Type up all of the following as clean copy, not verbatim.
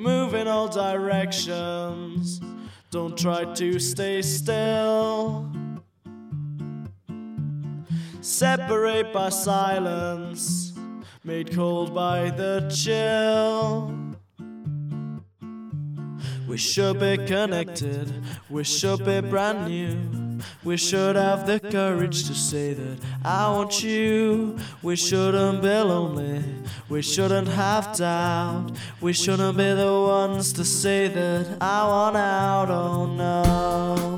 move in all directions. Don't try to stay still. Separate by silence, made cold by the chill. We should be connected, we should be brand new. We should have the courage to say that I want you. We shouldn't be lonely, we shouldn't have doubt. We shouldn't be the ones to say that I want out, oh no.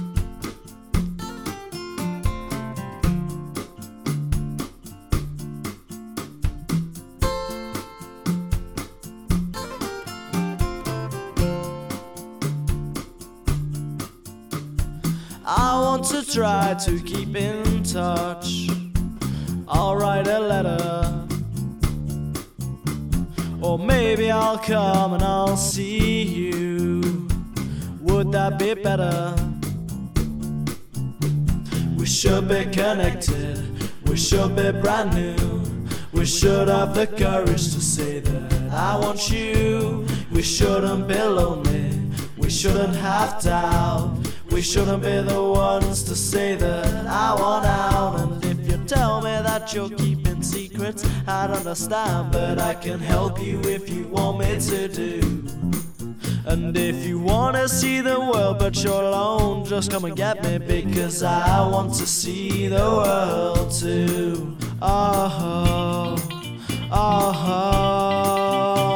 I want to try to keep in touch. I'll write a letter, or maybe I'll come and I'll see you. Would that be better? We should be connected, we should be brand new. We should have the courage to say that I want you. We shouldn't be lonely, we shouldn't have doubt. We shouldn't be the ones to say that I want out. And if you tell me that you're keeping secrets, I'd understand, but I can help you if you want me to do. And if you wanna see the world but you're alone, just come and get me, because I want to see the world too. Oh, oh, oh.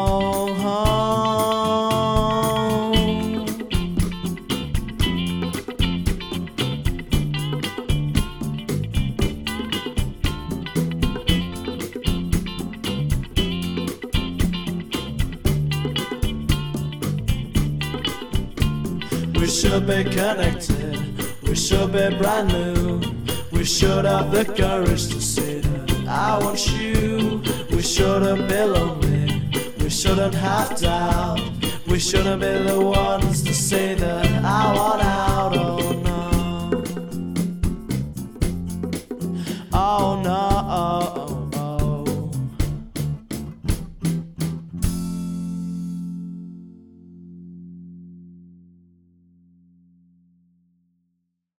We should be connected, we should be brand new. We should have the courage to say that I want you. We shouldn't be lonely, we shouldn't have doubt. We shouldn't be the ones to say that I want out, oh